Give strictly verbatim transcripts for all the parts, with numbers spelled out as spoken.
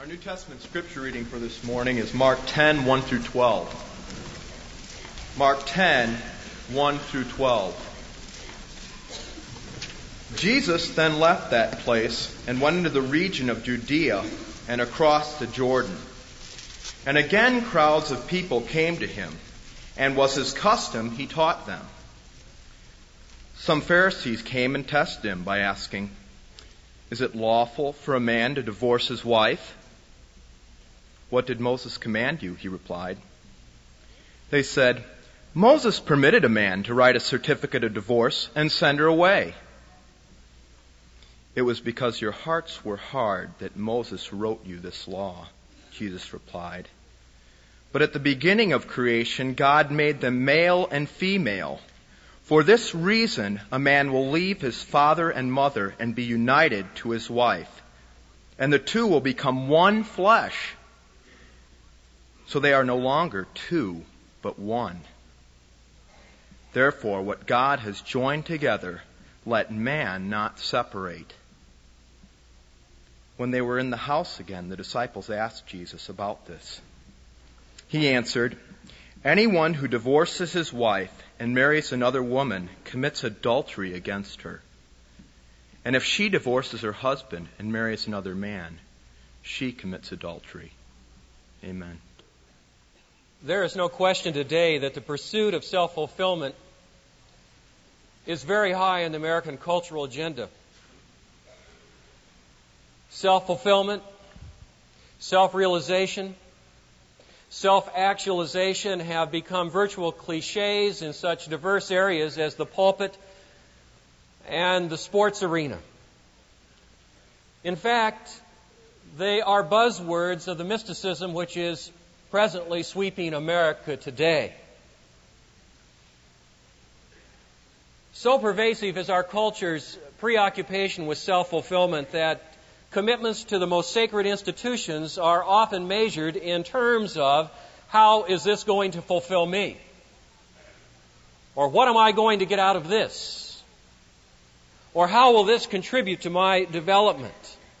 Our New Testament scripture reading for this morning is Mark ten, one through twelve. Mark ten, one through twelve. Jesus then left that place and went into the region of Judea and across the Jordan. And again crowds of people came to him, and was his custom, he taught them. Some Pharisees came and tested him by asking, "Is it lawful for a man to divorce his wife?" "What did Moses command you?" he replied. They said, "Moses permitted a man to write a certificate of divorce and send her away." "It was because your hearts were hard that Moses wrote you this law," Jesus replied. "But at the beginning of creation, God made them male and female. For this reason, a man will leave his father and mother and be united to his wife, and the two will become one flesh. So they are no longer two, but one. Therefore, what God has joined together, let man not separate." When they were in the house again, the disciples asked Jesus about this. He answered, "Anyone who divorces his wife and marries another woman commits adultery against her. And if she divorces her husband and marries another man, she commits adultery." Amen. There is no question today that the pursuit of self-fulfillment is very high on the American cultural agenda. Self-fulfillment, self-realization, self-actualization have become virtual cliches in such diverse areas as the pulpit and the sports arena. In fact, they are buzzwords of the mysticism which is presently sweeping America today. So pervasive is our culture's preoccupation with self-fulfillment that commitments to the most sacred institutions are often measured in terms of, how is this going to fulfill me? Or what am I going to get out of this? Or how will this contribute to my development?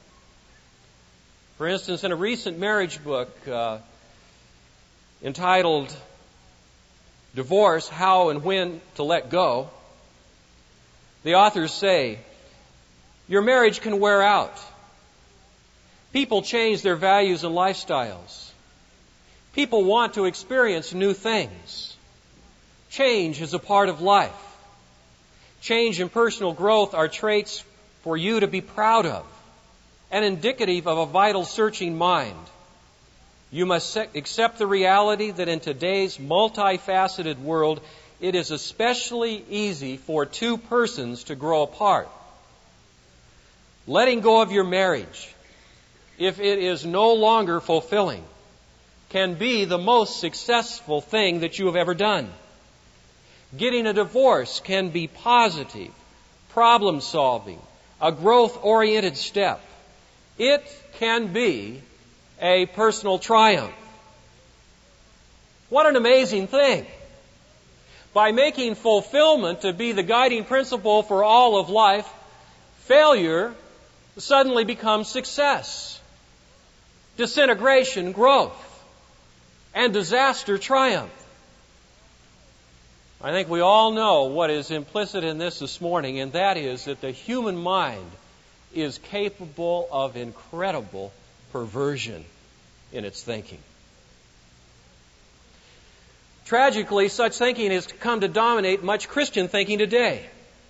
For instance, in a recent marriage book uh, entitled "Divorce, How and When to Let Go," the authors say, your marriage can wear out. People change their values and lifestyles. People want to experience new things. Change is a part of life. Change and personal growth are traits for you to be proud of and indicative of a vital, searching mind. You must accept the reality that in today's multifaceted world, it is especially easy for two persons to grow apart. Letting go of your marriage, if it is no longer fulfilling, can be the most successful thing that you have ever done. Getting a divorce can be positive, problem-solving, a growth-oriented step. It can be a personal triumph. What an amazing thing! By making fulfillment to be the guiding principle for all of life, failure suddenly becomes success. Disintegration, growth, and disaster, triumph. I think we all know what is implicit in this this morning, and that is that the human mind is capable of incredible perversion in its thinking. Tragically, such thinking has come to dominate much Christian thinking today.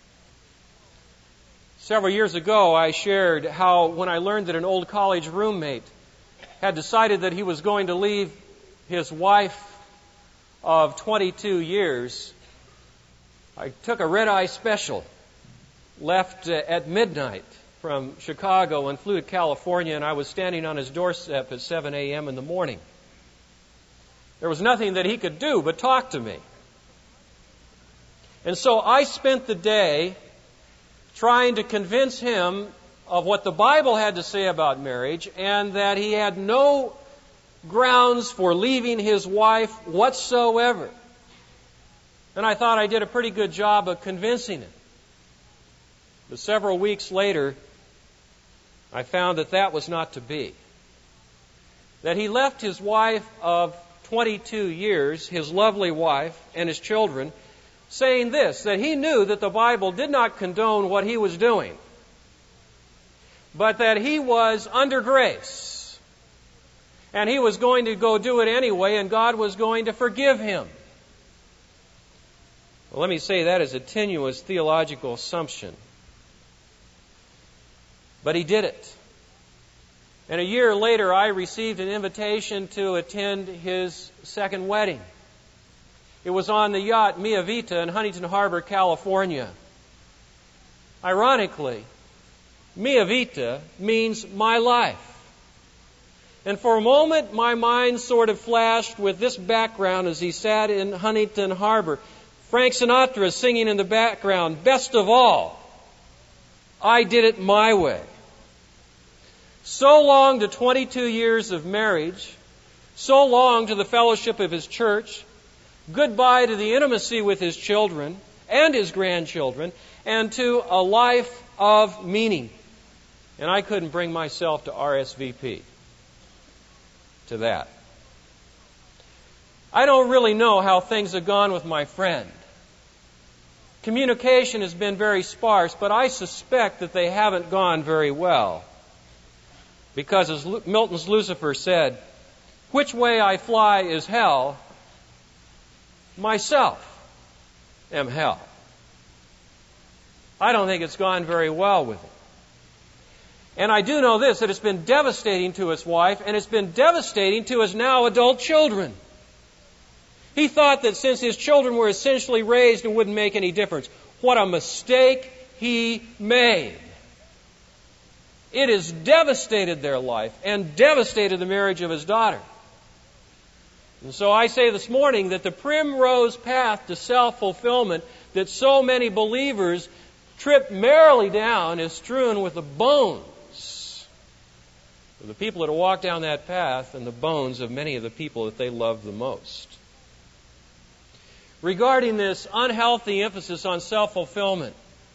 Several years ago, I shared how when I learned that an old college roommate had decided that he was going to leave his wife of twenty-two years, I took a red-eye special, left at midnight from Chicago and flew to California, and I was standing on his doorstep at seven a.m. in the morning. There was nothing that he could do but talk to me. And so I spent the day trying to convince him of what the Bible had to say about marriage, and that he had no grounds for leaving his wife whatsoever. And I thought I did a pretty good job of convincing him. But several weeks later, I found that that was not to be. that he left his wife of twenty-two years, his lovely wife, and his children, saying this, that he knew that the Bible did not condone what he was doing, but that he was under grace, and he was going to go do it anyway, and God was going to forgive him. Well, let me say that is a tenuous theological assumption. But he did it. And a year later, I received an invitation to attend his second wedding. It was on the yacht Mia Vita in Huntington Harbor, California. Ironically, Mia Vita means my life. And for a moment, my mind sort of flashed with this background as he sat in Huntington Harbor. Frank Sinatra singing in the background, "Best of all, I did it my way." So long to twenty-two years of marriage, so long to the fellowship of his church, goodbye to the intimacy with his children and his grandchildren, and to a life of meaning. And I couldn't bring myself to R S V P to that. I don't really know how things have gone with my friend. Communication has been very sparse, but I suspect that they haven't gone very well. Because as Milton's Lucifer said, "Which way I fly is hell, myself am hell." I don't think it's gone very well with him. And I do know this, that it's been devastating to his wife, and it's been devastating to his now adult children. He thought that since his children were essentially raised, it wouldn't make any difference. What a mistake he made. It has devastated their life and devastated the marriage of his daughter. And so I say this morning that the primrose path to self-fulfillment that so many believers trip merrily down is strewn with the bones of the people that have walked down that path and the bones of many of the people that they love the most. Regarding this unhealthy emphasis on self-fulfillment,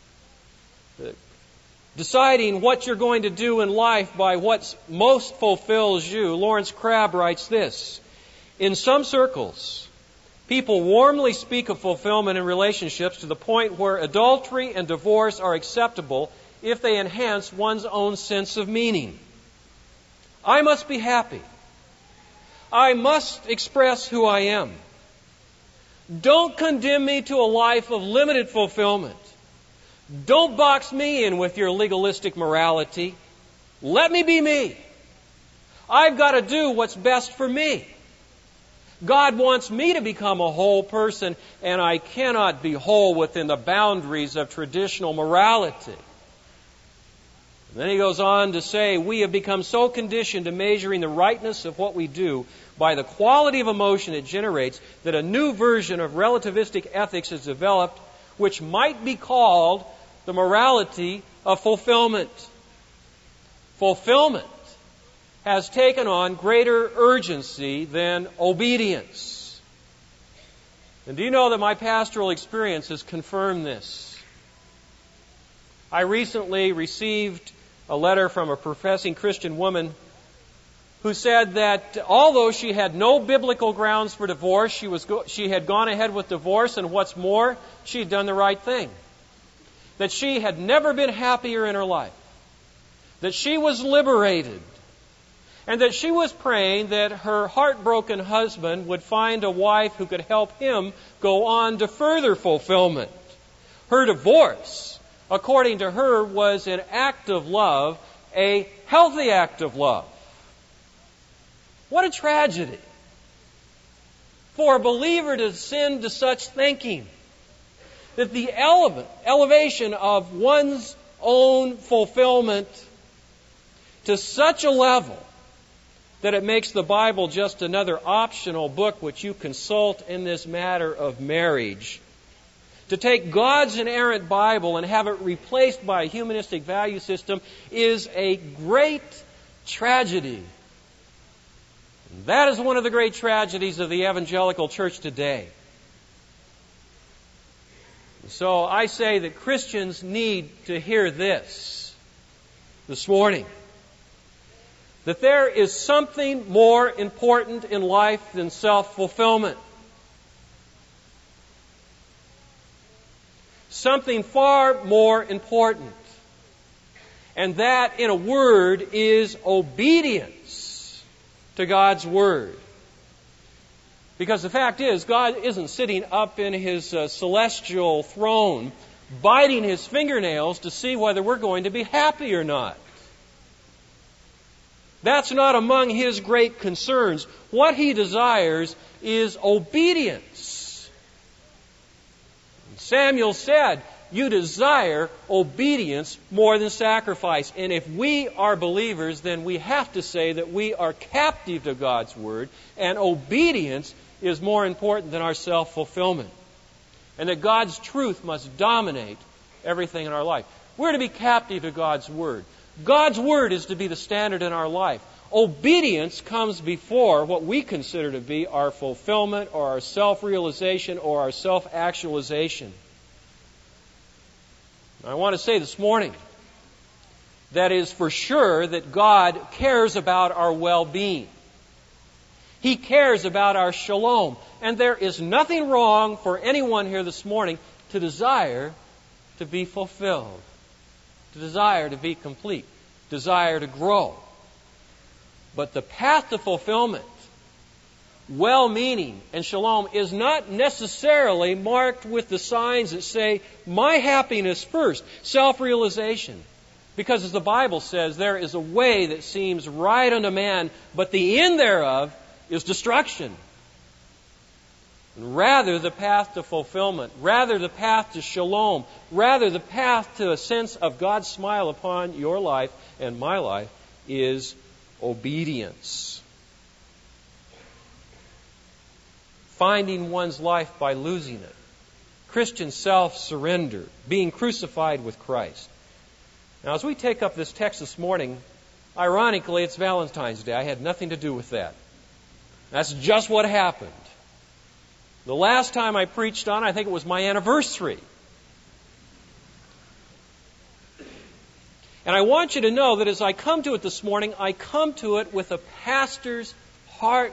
deciding what you're going to do in life by what most fulfills you, Lawrence Crabb writes this: "In some circles, people warmly speak of fulfillment in relationships to the point where adultery and divorce are acceptable if they enhance one's own sense of meaning. I must be happy. I must express who I am. Don't condemn me to a life of limited fulfillment. Don't box me in with your legalistic morality. Let me be me. I've got to do what's best for me. God wants me to become a whole person, and I cannot be whole within the boundaries of traditional morality." And then he goes on to say, "We have become so conditioned to measuring the rightness of what we do by the quality of emotion it generates that a new version of relativistic ethics is developed, which might be called the morality of fulfillment. Fulfillment has taken on greater urgency than obedience." And do you know that my pastoral experience has confirmed this? I recently received a letter from a professing Christian woman who said that although she had no biblical grounds for divorce, she was go- she had gone ahead with divorce, and what's more, she had done the right thing. That she had never been happier in her life. That she was liberated. And that she was praying that her heartbroken husband would find a wife who could help him go on to further fulfillment. Her divorce, according to her, was an act of love, a healthy act of love. What a tragedy for a believer to sin to such thinking. That the ele- elevation of one's own fulfillment to such a level that it makes the Bible just another optional book which you consult in this matter of marriage. To take God's inerrant Bible and have it replaced by a humanistic value system is a great tragedy. And that is one of the great tragedies of the evangelical church today. So I say that Christians need to hear this this morning. that there is something more important in life than self-fulfillment. Something far more important. And that, in a word, is obedience to God's Word. Because the fact is, God isn't sitting up in His uh, celestial throne biting His fingernails to see whether we're going to be happy or not. That's not among His great concerns. What He desires is obedience. Samuel said, you desire obedience more than sacrifice. And if we are believers, then we have to say that we are captive to God's Word, and obedience is more important than our self-fulfillment. And that God's truth must dominate everything in our life. We're to be captive to God's Word. God's Word is to be the standard in our life. Obedience comes before what we consider to be our fulfillment or our self-realization or our self-actualization. I want to say this morning that is for sure that God cares about our well-being. He cares about our shalom. And there is nothing wrong for anyone here this morning to desire to be fulfilled, to desire to be complete, desire to grow. But the path to fulfillment, well-meaning, and shalom is not necessarily marked with the signs that say, my happiness first, self-realization. Because as the Bible says, there is a way that seems right unto man, but the end thereof is destruction. And rather the path to fulfillment, rather the path to shalom, rather the path to a sense of God's smile upon your life and my life is obedience. Finding one's life by losing it. Christian self-surrender. Being crucified with Christ. Now, as we take up this text this morning, ironically, it's Valentine's Day. I had nothing to do with that. That's just what happened. The last time I preached on, I think it was my anniversary. And I want you to know that as I come to it this morning, I come to it with a pastor's heart.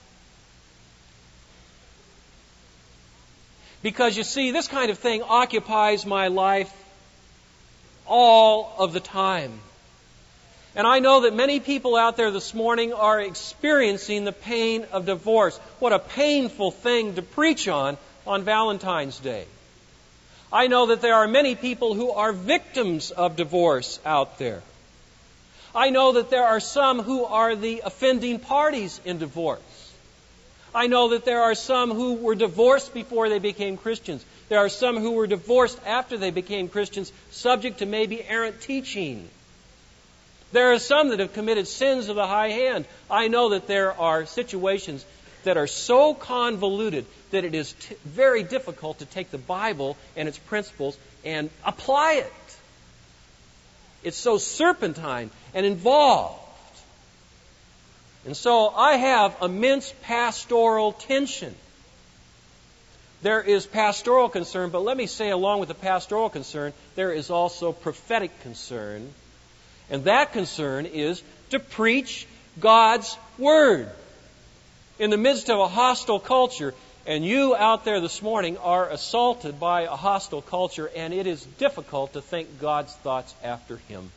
Because you see, this kind of thing occupies my life all of the time. And I know that many people out there this morning are experiencing the pain of divorce. What a painful thing to preach on on Valentine's Day. I know that there are many people who are victims of divorce out there. I know that there are some who are the offending parties in divorce. I know that there are some who were divorced before they became Christians. There are some who were divorced after they became Christians, subject to maybe errant teaching. There are some that have committed sins of the high hand. I know that there are situations that are so convoluted that it is t- very difficult to take the Bible and its principles and apply it. It's so serpentine and involved. And so I have immense pastoral tension. There is pastoral concern, but let me say along with the pastoral concern, there is also prophetic concern. And that concern is to preach God's Word in the midst of a hostile culture. And you out there this morning are assaulted by a hostile culture, and it is difficult to think God's thoughts after Him.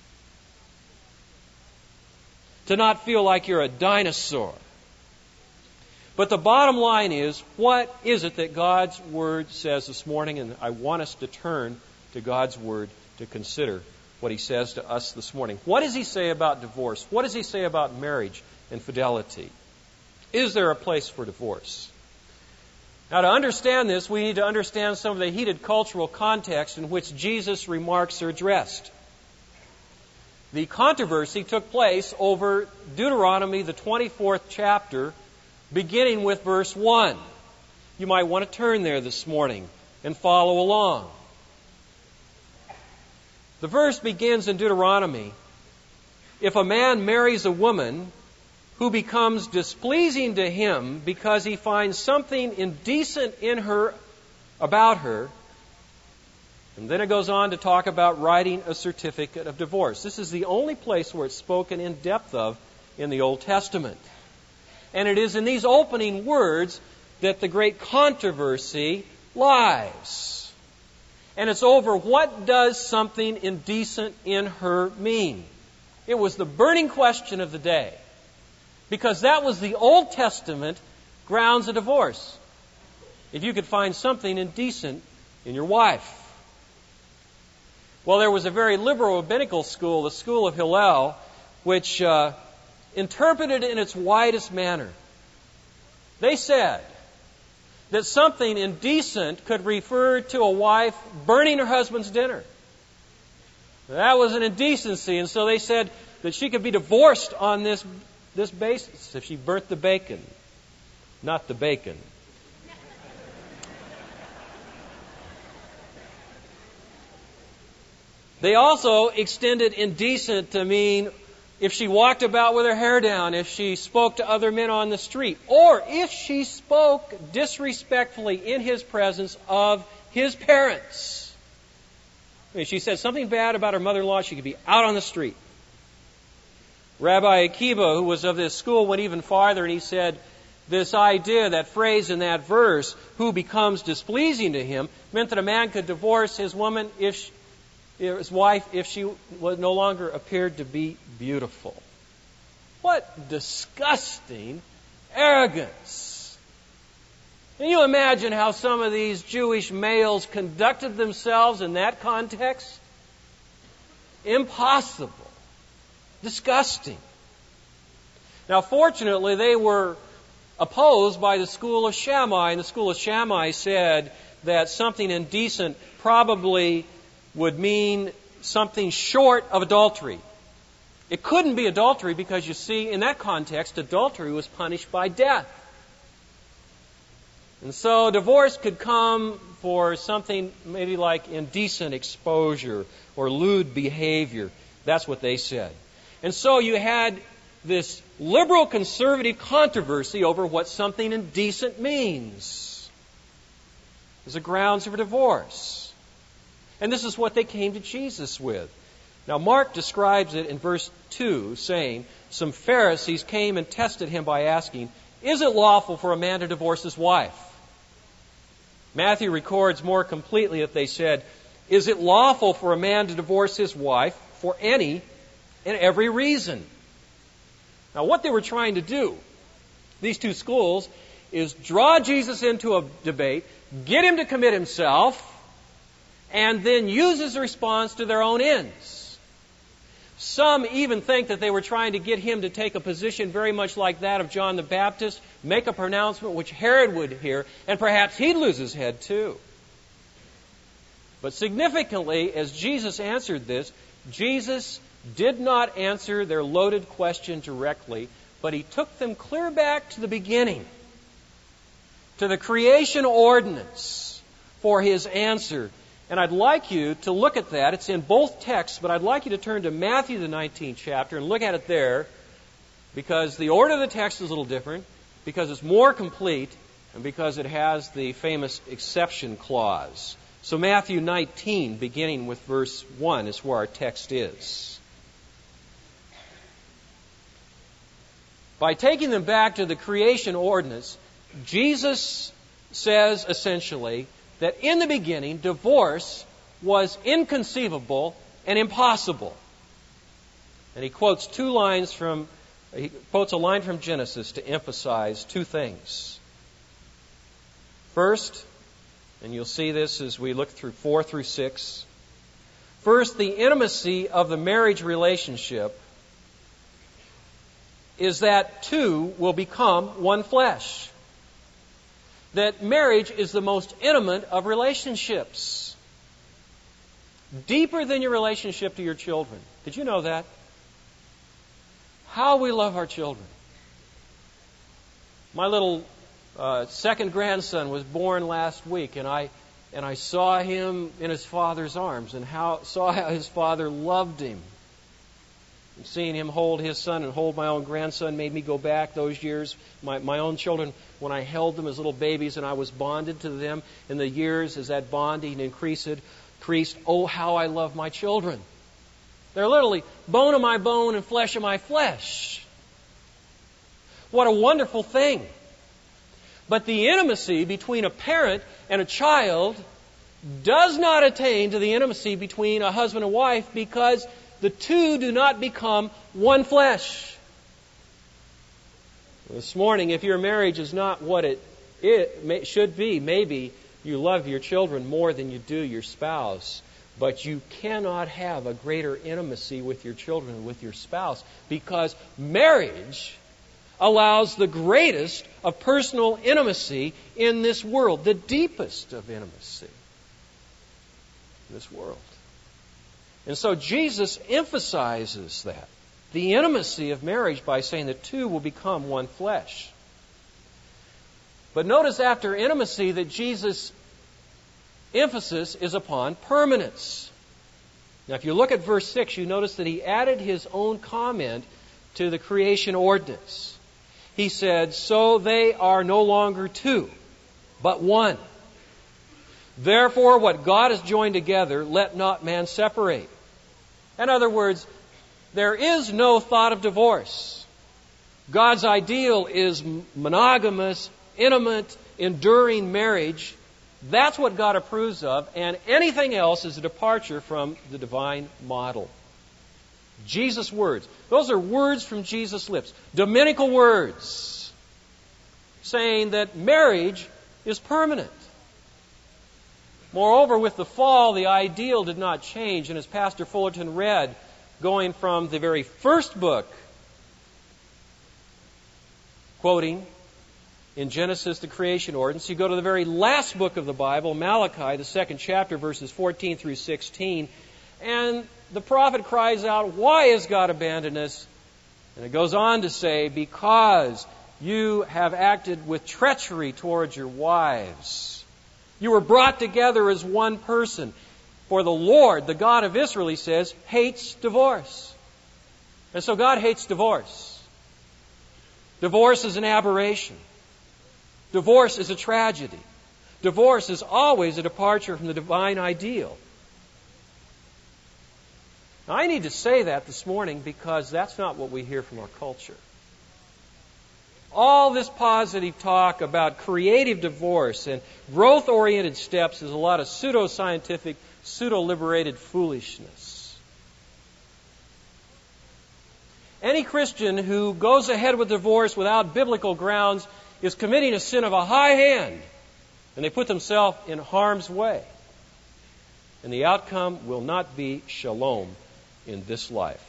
To not feel like you're a dinosaur. But the bottom line is, what is it that God's Word says this morning? And I want us to turn to God's Word to consider what He says to us this morning. What does He say about divorce? What does He say about marriage and fidelity? Is there a place for divorce? Now, to understand this, we need to understand some of the heated cultural context in which Jesus' remarks are addressed. The controversy took place over Deuteronomy, the twenty-fourth chapter, beginning with verse one. You might want to turn there this morning and follow along. The verse begins in Deuteronomy, if a man marries a woman who becomes displeasing to him because he finds something indecent in her, about her, And then it goes on to talk about writing a certificate of divorce. This is the only place where it's spoken in depth of in the Old Testament. And it is in these opening words that the great controversy lies. And it's over what does something indecent in her mean? It was the burning question of the day. Because that was the Old Testament grounds of divorce. If you could find something indecent in your wife. Well, there was a very liberal rabbinical school, the school of Hillel, which uh, interpreted it in its widest manner. They said that something indecent could refer to a wife burning her husband's dinner. That was an indecency, and so they said that she could be divorced on this, this basis if she burnt the bacon, not the bacon. They also extended indecent to mean if she walked about with her hair down, if she spoke to other men on the street, or if she spoke disrespectfully in his presence of his parents. If she said something bad about her mother-in-law, she could be out on the street. Rabbi Akiva, who was of this school, went even farther and he said this idea, that phrase in that verse, who becomes displeasing to him, meant that a man could divorce his woman if she, his wife if she was no longer appeared to be beautiful. What disgusting arrogance. Can you imagine how some of these Jewish males conducted themselves in that context? Impossible. Disgusting. Now, fortunately, they were opposed by the school of Shammai, and the school of Shammai said that something indecent probably would mean something short of adultery. It couldn't be adultery because, you see, in that context, adultery was punished by death. And so divorce could come for something maybe like indecent exposure or lewd behavior. That's what they said. And so you had this liberal conservative controversy over what something indecent means as a grounds for divorce. And this is what they came to Jesus with. Now, Mark describes it in verse two, saying, some Pharisees came and tested him by asking, is it lawful for a man to divorce his wife? Matthew records more completely that they said, is it lawful for a man to divorce his wife for any and every reason? Now, what they were trying to do, these two schools, is draw Jesus into a debate, get him to commit himself, and then use his response to their own ends. Some even think that they were trying to get him to take a position very much like that of John the Baptist, make a pronouncement which Herod would hear, and perhaps he'd lose his head too. But significantly, as Jesus answered this, Jesus did not answer their loaded question directly, but he took them clear back to the beginning, to the creation ordinance for his answer. And I'd like you to look at that. It's in both texts, but I'd like you to turn to Matthew, the nineteenth chapter, and look at it there, because the order of the text is a little different, because it's more complete, and because it has the famous exception clause. So Matthew nineteen, beginning with verse one, is where our text is. By taking them back to the creation ordinance, Jesus says essentially that in the beginning, divorce was inconceivable and impossible. And he quotes two lines from, he quotes a line from Genesis to emphasize two things. First, and you'll see this as we look through four through six. First, the intimacy of the marriage relationship is that two will become one flesh. That marriage is the most intimate of relationships. Deeper than your relationship to your children. Did you know that? How we love our children. My little uh, second grandson was born last week, and I and I saw him in his father's arms, and how saw how his father loved him. And seeing him hold his son and hold my own grandson made me go back those years. My, my own children, when I held them as little babies and I was bonded to them in the years as that bonding increased, priest, oh, how I love my children. They're literally bone of my bone and flesh of my flesh. What a wonderful thing. But the intimacy between a parent and a child does not attain to the intimacy between a husband and wife, because the two do not become one flesh. This morning, if your marriage is not what it, it should be, maybe you love your children more than you do your spouse, but you cannot have a greater intimacy with your children and with your spouse, because marriage allows the greatest of personal intimacy in this world, the deepest of intimacy in this world. And so Jesus emphasizes that, the intimacy of marriage, by saying the two will become one flesh. But notice after intimacy that Jesus' emphasis is upon permanence. Now if you look at verse six, you notice that he added his own comment to the creation ordinance. He said, so they are no longer two, but one. Therefore, what God has joined together, let not man separate. In other words, there is no thought of divorce. God's ideal is monogamous, intimate, enduring marriage. That's what God approves of, and anything else is a departure from the divine model. Jesus' words. Those are words from Jesus' lips. Dominical words saying that marriage is permanent. Moreover, with the fall, the ideal did not change. And as Pastor Fullerton read, going from the very first book, quoting in Genesis, the creation ordinance, you go to the very last book of the Bible, Malachi, the second chapter, verses fourteen through sixteen, and the prophet cries out, why has God abandoned us? And it goes on to say, because you have acted with treachery towards your wives. You were brought together as one person. For the Lord, the God of Israel, he says, hates divorce. And so God hates divorce. Divorce is an aberration. Divorce is a tragedy. Divorce is always a departure from the divine ideal. Now, I need to say that this morning because that's not what we hear from our culture. All this positive talk about creative divorce and growth-oriented steps is a lot of pseudo-scientific, pseudo-liberated foolishness. Any Christian who goes ahead with divorce without biblical grounds is committing a sin of a high hand, and they put themselves in harm's way. And the outcome will not be shalom in this life.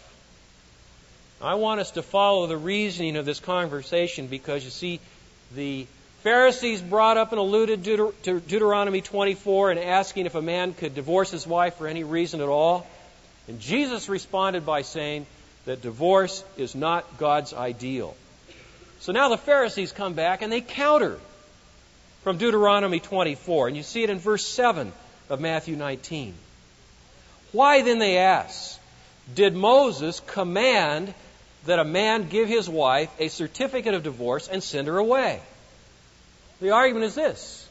I want us to follow the reasoning of this conversation because, you see, the Pharisees brought up and alluded to Deuteronomy twenty-four and asking if a man could divorce his wife for any reason at all. And Jesus responded by saying that divorce is not God's ideal. So now the Pharisees come back and they counter from Deuteronomy twenty-four. And you see it in verse seven of Matthew nineteen. Why then, they ask, did Moses command that a man give his wife a certificate of divorce and send her away? The argument is this.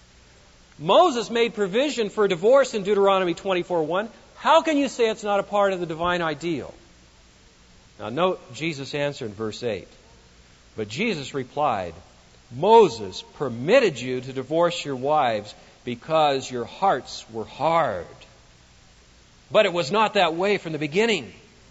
Moses made provision for divorce in Deuteronomy twenty-four one. How can you say it's not a part of the divine ideal? Now note Jesus' answer in verse eight. But Jesus replied, Moses permitted you to divorce your wives because your hearts were hard. But it was not that way from the beginning.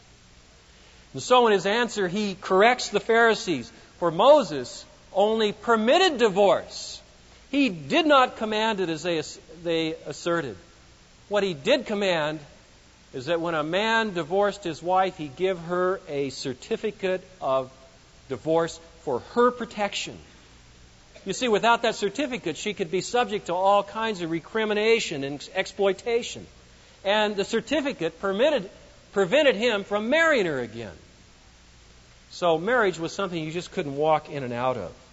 And so in his answer, he corrects the Pharisees. For Moses only permitted divorce. He did not command it as they, they asserted. What he did command is that when a man divorced his wife, he give her a certificate of divorce for her protection. You see, without that certificate, she could be subject to all kinds of recrimination and exploitation. And the certificate permitted, prevented him from marrying her again. So marriage was something you just couldn't walk in and out of.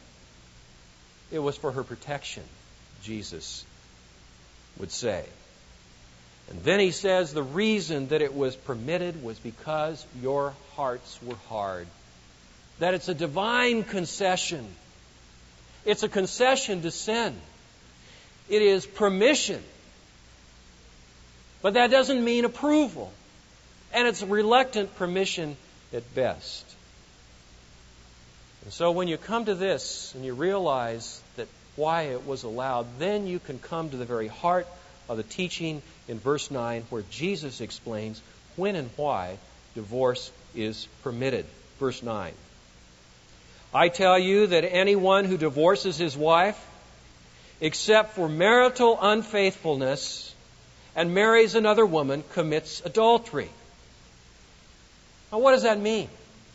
It was for her protection, Jesus would say. And then he says the reason that it was permitted was because your hearts were hard. That it's a divine concession. It's a concession to sin. It is permission But that doesn't mean approval. And it's reluctant permission at best. And so when you come to this and you realize that why it was allowed, then you can come to the very heart of the teaching in verse nine, where Jesus explains when and why divorce is permitted. Verse nine. I tell you that anyone who divorces his wife, except for marital unfaithfulness, and marries another woman, commits adultery. Now, what does that mean?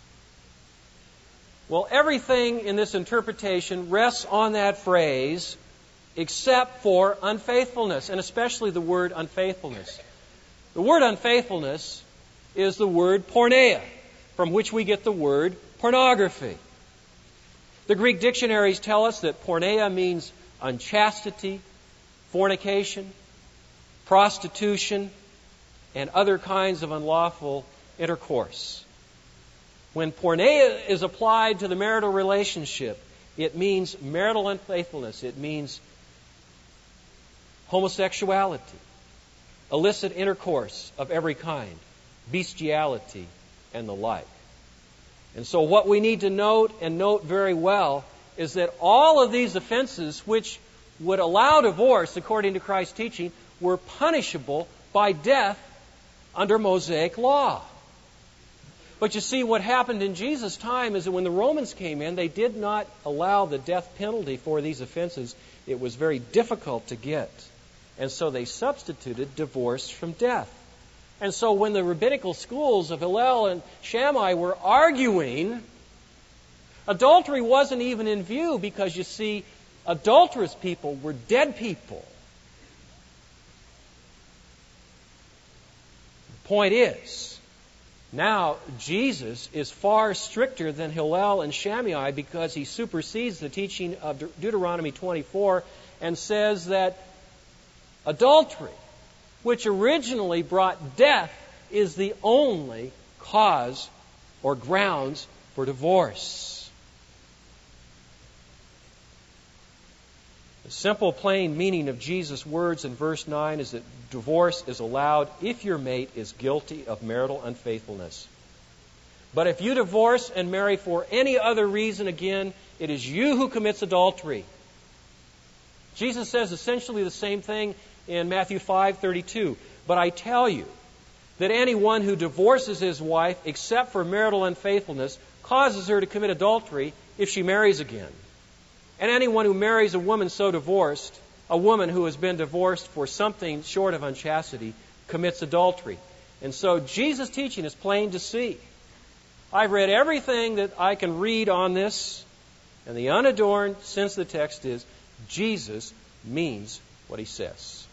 Well, everything in this interpretation rests on that phrase, except for unfaithfulness, and especially the word unfaithfulness. The word unfaithfulness is the word porneia, from which we get the word pornography. The Greek dictionaries tell us that porneia means unchastity, fornication, prostitution, and other kinds of unlawful intercourse. When porneia is applied to the marital relationship, it means marital unfaithfulness. It means homosexuality, illicit intercourse of every kind, bestiality, and the like. And so what we need to note, and note very well, is that all of these offenses which would allow divorce, according to Christ's teaching, were punishable by death under Mosaic law. But you see, what happened in Jesus' time is that when the Romans came in, they did not allow the death penalty for these offenses. It was very difficult to get. And so they substituted divorce from death. And so when the rabbinical schools of Hillel and Shammai were arguing, adultery wasn't even in view, because, you see, adulterous people were dead people. The point is, now Jesus is far stricter than Hillel and Shammai, because he supersedes the teaching of Deuteronomy twenty-four and says that adultery, which originally brought death, is the only cause or grounds for divorce. The simple, plain meaning of Jesus' words in verse nine is that divorce is allowed if your mate is guilty of marital unfaithfulness. But if you divorce and marry for any other reason, again, it is you who commits adultery. Jesus says essentially the same thing in Matthew five thirty-two. But I tell you that anyone who divorces his wife, except for marital unfaithfulness, causes her to commit adultery if she marries again. And anyone who marries a woman so divorced, a woman who has been divorced for something short of unchastity, commits adultery. And so Jesus' teaching is plain to see. I've read everything that I can read on this, and the unadorned sense of the text is Jesus means what he says.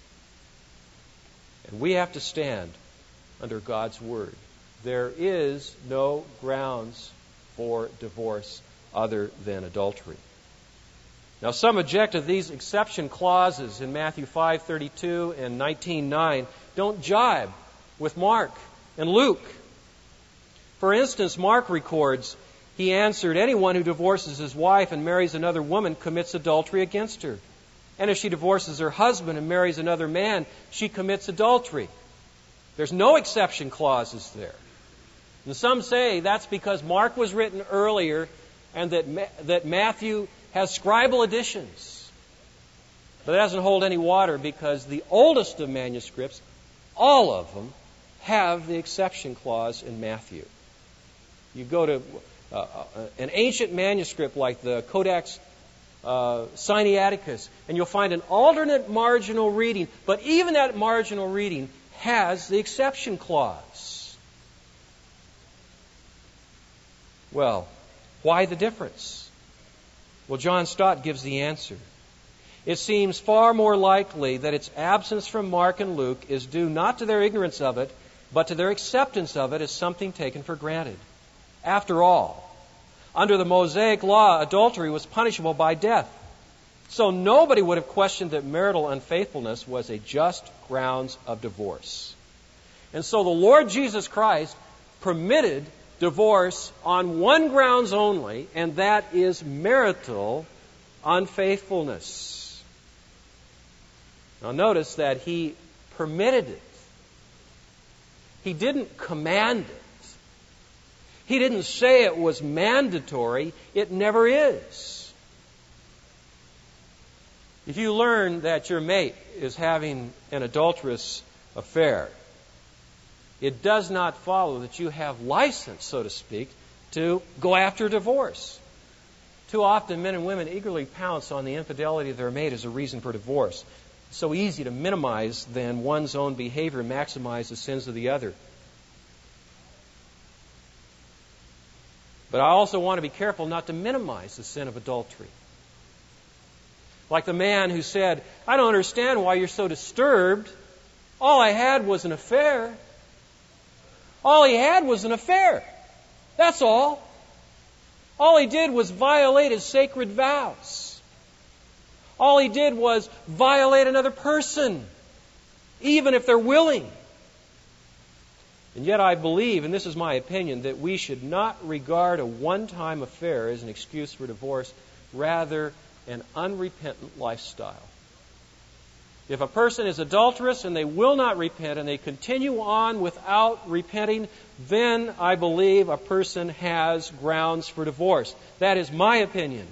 And we have to stand under God's word. There is no grounds for divorce other than adultery. Now, some object to these exception clauses in Matthew five thirty-two and nineteen nine don't jibe with Mark and Luke. For instance, Mark records, he answered, anyone who divorces his wife and marries another woman commits adultery against her. And if she divorces her husband and marries another man, she commits adultery. There's no exception clauses there. And some say that's because Mark was written earlier and that Ma- that Matthew has scribal additions. But that doesn't hold any water, because the oldest of manuscripts, all of them, have the exception clause in Matthew. You go to uh, an ancient manuscript like the Codex uh, Sinaiticus, and you'll find an alternate marginal reading, but even that marginal reading has the exception clause. Well, why the difference? Well, John Stott gives the answer. It seems far more likely that its absence from Mark and Luke is due not to their ignorance of it, but to their acceptance of it as something taken for granted. After all, under the Mosaic law, adultery was punishable by death. So nobody would have questioned that marital unfaithfulness was a just grounds of divorce. And so the Lord Jesus Christ permitted divorce on one grounds only, and that is marital unfaithfulness. Now notice that he permitted it. He didn't command it. He didn't say it was mandatory. It never is. If you learn that your mate is having an adulterous affair, it does not follow that you have license, so to speak, to go after divorce. Too often, men and women eagerly pounce on the infidelity of their mate as a reason for divorce. It's so easy to minimize then one's own behavior and maximize the sins of the other. But I also want to be careful not to minimize the sin of adultery. Like the man who said, I don't understand why you're so disturbed. All I had was an affair. All he had was an affair. That's all. All he did was violate his sacred vows. All he did was violate another person, even if they're willing. And yet I believe, and this is my opinion, that we should not regard a one-time affair as an excuse for divorce, rather an unrepentant lifestyle. If a person is adulterous and they will not repent and they continue on without repenting, then I believe a person has grounds for divorce. That is my opinion.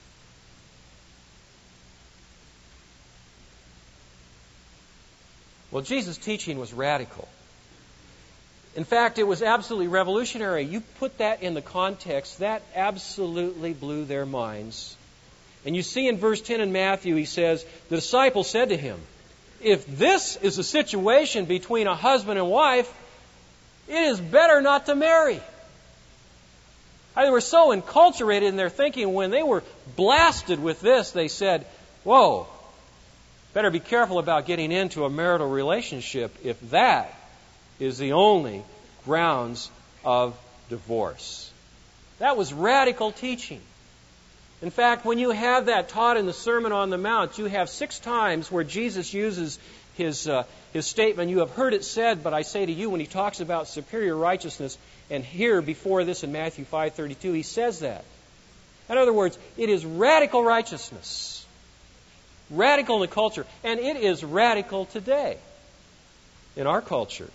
Well, Jesus' teaching was radical. In fact, it was absolutely revolutionary. You put that in the context, that absolutely blew their minds. And you see in verse ten in Matthew, he says, the disciples said to him, if this is a situation between a husband and wife, it is better not to marry. They were so enculturated in their thinking, when they were blasted with this, they said, whoa, better be careful about getting into a marital relationship if that is the only grounds of divorce. That was radical teaching. In fact, when you have that taught in the Sermon on the Mount, you have six times where Jesus uses his uh, his statement, you have heard it said, but I say to you, when he talks about superior righteousness, and here before this in Matthew five thirty-two, he says that. In other words, it is radical righteousness. Radical in the culture. And it is radical today in our culture.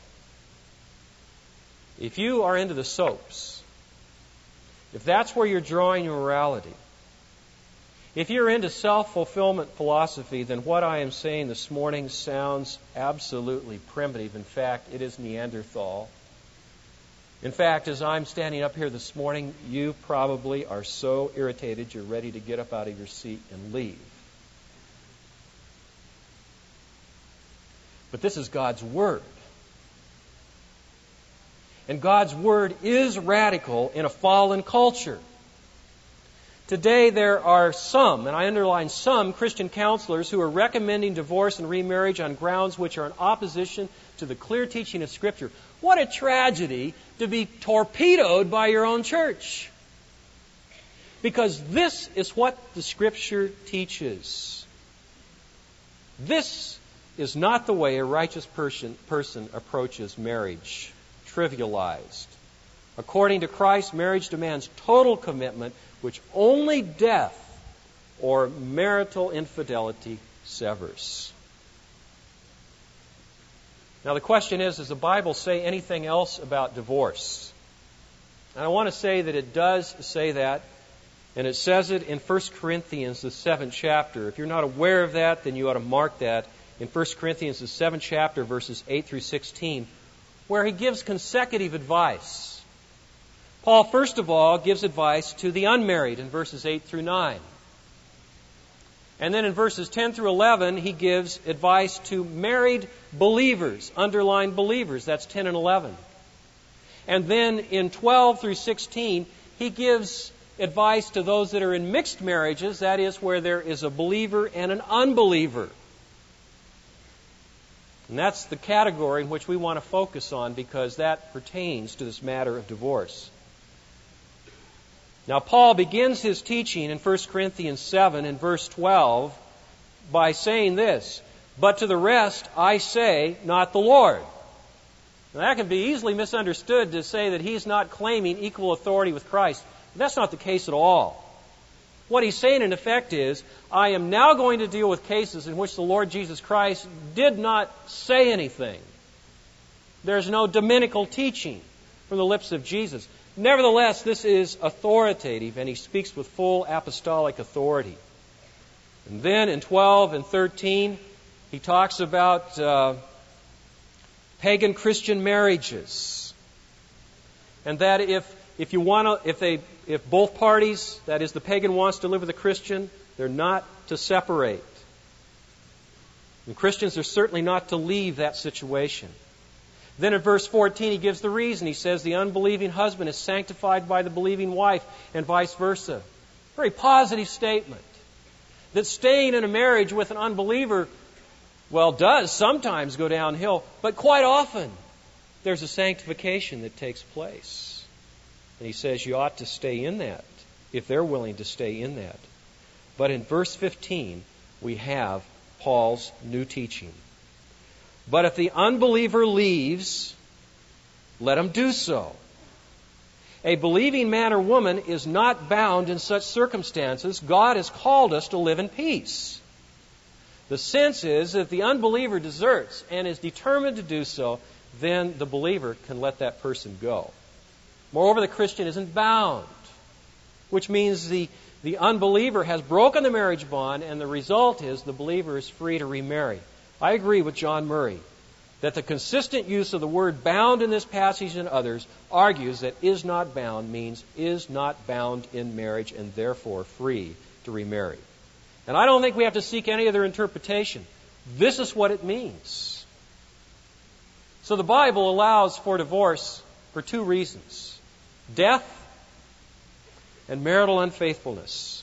If you are into the soaps, if that's where you're drawing your morality, if you're into self-fulfillment philosophy, then what I am saying this morning sounds absolutely primitive. In fact, it is Neanderthal. In fact, as I'm standing up here this morning, you probably are so irritated you're ready to get up out of your seat and leave. But this is God's Word. And God's Word is radical in a fallen culture. Today there are some, and I underline some, Christian counselors who are recommending divorce and remarriage on grounds which are in opposition to the clear teaching of Scripture. What a tragedy to be torpedoed by your own church. Because this is what the Scripture teaches. This is not the way a righteous person, person approaches marriage, trivialized. According to Christ, marriage demands total commitment, which only death or marital infidelity severs. Now the question is, does the Bible say anything else about divorce? And I want to say that it does say that, and it says it in First Corinthians, the seventh chapter. If you're not aware of that, then you ought to mark that in First Corinthians, the seventh chapter, verses eight through sixteen, where he gives consecutive advice. Paul, first of all, gives advice to the unmarried in verses eight through nine. And then in verses ten through eleven, he gives advice to married believers, underlined believers. That's ten and eleven. And then in twelve through sixteen, he gives advice to those that are in mixed marriages, that is, where there is a believer and an unbeliever. And that's the category in which we want to focus on, because that pertains to this matter of divorce. Now, Paul begins his teaching in First Corinthians seven in verse twelve by saying this, "But to the rest I say, not the Lord." Now, that can be easily misunderstood to say that he's not claiming equal authority with Christ. But that's not the case at all. What he's saying in effect is, I am now going to deal with cases in which the Lord Jesus Christ did not say anything. There's no dominical teaching from the lips of Jesus. Nevertheless, this is authoritative, and he speaks with full apostolic authority. And then in twelve and thirteen, he talks about uh, pagan Christian marriages, and that if if you want to, if they, if both parties, that is, the pagan wants to live with a Christian, they're not to separate. And Christians are certainly not to leave that situation. Then in verse fourteen, he gives the reason. He says the unbelieving husband is sanctified by the believing wife, and vice versa. Very positive statement. That staying in a marriage with an unbeliever, well, does sometimes go downhill, but quite often there's a sanctification that takes place. And he says you ought to stay in that, if they're willing to stay in that. But in verse fifteen, we have Paul's new teaching. But if the unbeliever leaves, let him do so. A believing man or woman is not bound in such circumstances. God has called us to live in peace. The sense is that if the unbeliever deserts and is determined to do so, then the believer can let that person go. Moreover, the Christian isn't bound, which means the, the unbeliever has broken the marriage bond, and the result is the believer is free to remarry. I agree with John Murray that the consistent use of the word bound in this passage and others argues that is not bound means is not bound in marriage and therefore free to remarry. And I don't think we have to seek any other interpretation. This is what it means. So the Bible allows for divorce for two reasons: death and marital unfaithfulness.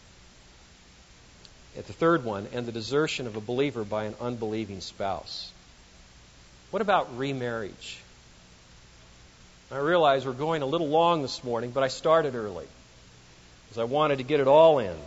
At the third one, and the desertion of a believer by an unbelieving spouse. What about remarriage? I realize we're going a little long this morning, but I started early because I wanted to get it all in.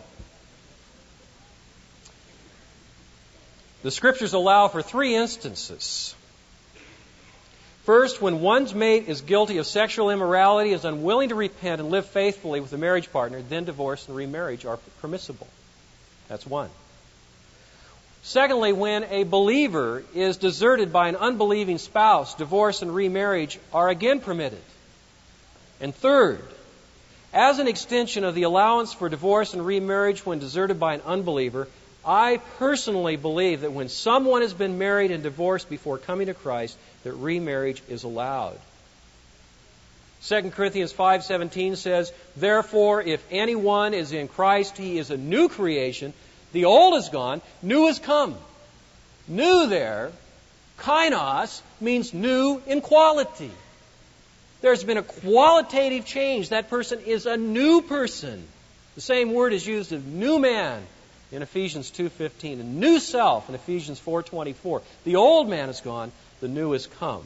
The Scriptures allow for three instances. First, when one's mate is guilty of sexual immorality, is unwilling to repent and live faithfully with the marriage partner, then divorce and remarriage are permissible. That's one. Secondly, when a believer is deserted by an unbelieving spouse, divorce and remarriage are again permitted. And third, as an extension of the allowance for divorce and remarriage when deserted by an unbeliever, I personally believe that when someone has been married and divorced before coming to Christ, that remarriage is allowed. Second Corinthians five seventeen says, "Therefore, if anyone is in Christ, he is a new creation. The old is gone, new has come." New there, kainos, means new in quality. There's been a qualitative change. That person is a new person. The same word is used of new man in Ephesians two fifteen, a new self in Ephesians four twenty-four. The old man is gone, the new has come.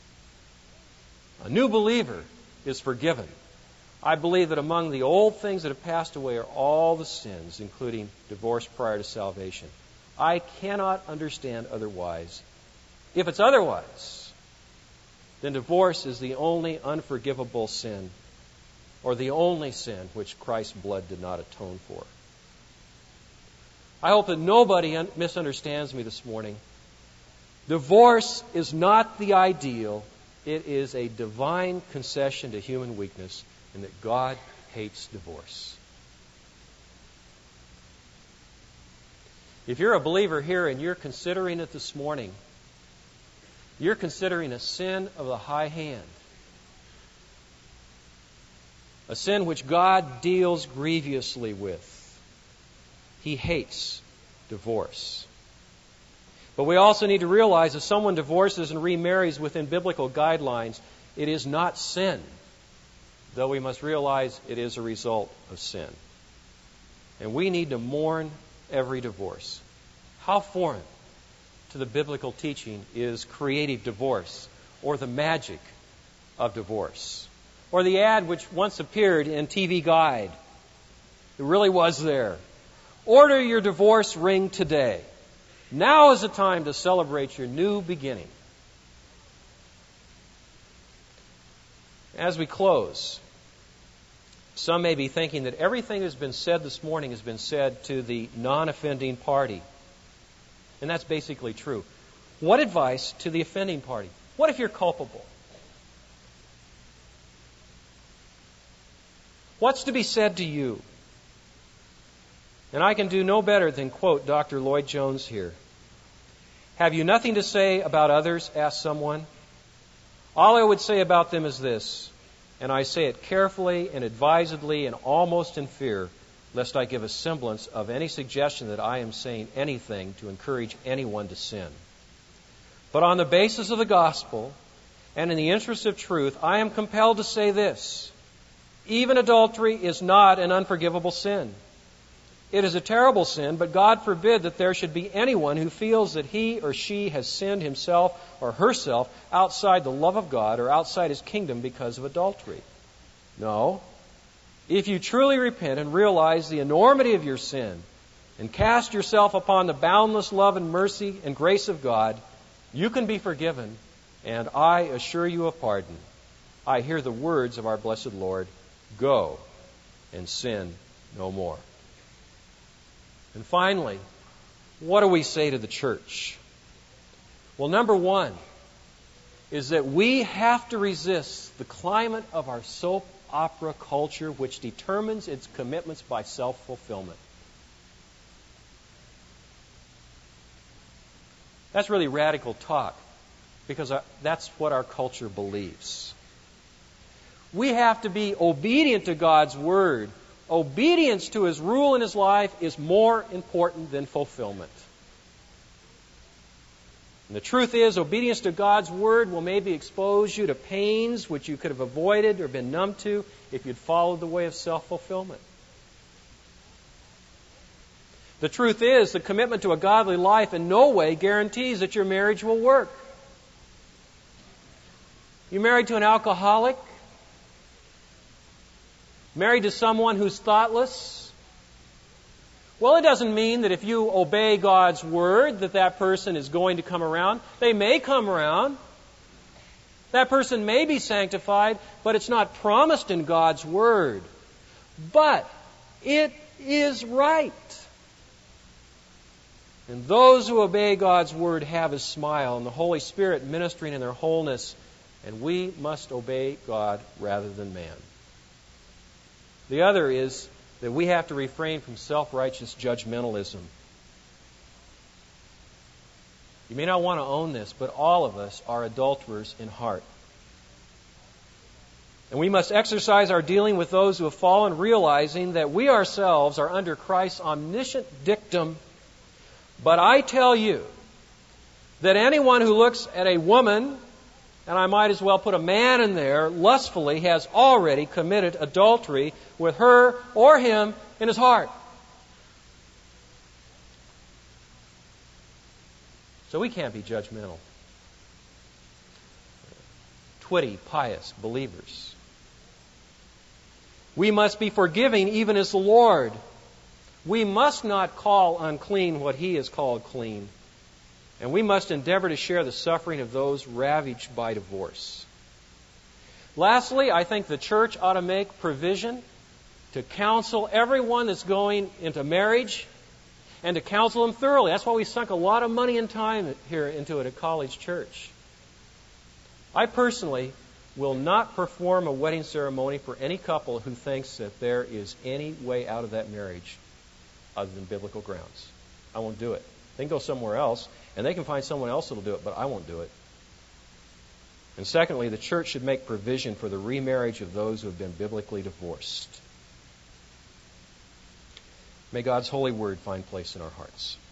A new believer is forgiven. I believe that among the old things that have passed away are all the sins, including divorce prior to salvation. I cannot understand otherwise. If it's otherwise, then divorce is the only unforgivable sin, or the only sin which Christ's blood did not atone for. I hope that nobody un- misunderstands me this morning. Divorce is not the ideal. It is a divine concession to human weakness, and that God hates divorce. If you're a believer here and you're considering it this morning, you're considering a sin of the high hand. A sin which God deals grievously with. He hates divorce. But we also need to realize if someone divorces and remarries within biblical guidelines, it is not sin, though we must realize it is a result of sin. And we need to mourn every divorce. How foreign to the biblical teaching is creative divorce, or the magic of divorce, or the ad which once appeared in T V Guide. It really was there. Order your divorce ring today. Now is the time to celebrate your new beginning. As we close, Some may be thinking that everything that has been said this morning has been said to the non-offending party. And that's basically true. What advice to the offending party? What if you're culpable? What's to be said to you? And I can do no better than quote Doctor Lloyd Jones here. Have you nothing to say about others? Asked someone. All I would say about them is this, and I say it carefully and advisedly and almost in fear, lest I give a semblance of any suggestion that I am saying anything to encourage anyone to sin. But on the basis of the gospel and in the interest of truth, I am compelled to say this. Even adultery is not an unforgivable sin. It is a terrible sin, but God forbid that there should be anyone who feels that he or she has sinned himself or herself outside the love of God or outside His kingdom because of adultery. No. If you truly repent and realize the enormity of your sin and cast yourself upon the boundless love and mercy and grace of God, you can be forgiven, and I assure you of pardon. I hear the words of our blessed Lord, "Go and sin no more." And finally, what do we say to the church? Well, number one is that we have to resist the climate of our soap opera culture, which determines its commitments by self-fulfillment. That's really radical talk, because that's what our culture believes. We have to be obedient to God's Word. Obedience to His rule in His life is more important than fulfillment. And the truth is, obedience to God's Word will maybe expose you to pains which you could have avoided or been numb to if you'd followed the way of self-fulfillment. The truth is, the commitment to a godly life in no way guarantees that your marriage will work. You married to an alcoholic? Married to someone who's thoughtless? Well, it doesn't mean that if you obey God's Word that that person is going to come around. They may come around. That person may be sanctified, but it's not promised in God's Word. But it is right. And those who obey God's Word have His smile and the Holy Spirit ministering in their wholeness, and we must obey God rather than man. The other is that we have to refrain from self-righteous judgmentalism. You may not want to own this, but all of us are adulterers in heart. And we must exercise our dealing with those who have fallen, realizing that we ourselves are under Christ's omniscient dictum. But I tell you that anyone who looks at a woman, and I might as well put a man in there, lustfully has already committed adultery with her or him in his heart. So we can't be judgmental. Twitty, pious believers. We must be forgiving even as the Lord. We must not call unclean what He has called clean. And we must endeavor to share the suffering of those ravaged by divorce. Lastly, I think the church ought to make provision to counsel everyone that's going into marriage and to counsel them thoroughly. That's why we sunk a lot of money and time here into it at College Church. I personally will not perform a wedding ceremony for any couple who thinks that there is any way out of that marriage other than biblical grounds. I won't do it. They can go somewhere else, and they can find someone else that'll do it, but I won't do it. And secondly, the church should make provision for the remarriage of those who have been biblically divorced. May God's holy word find place in our hearts.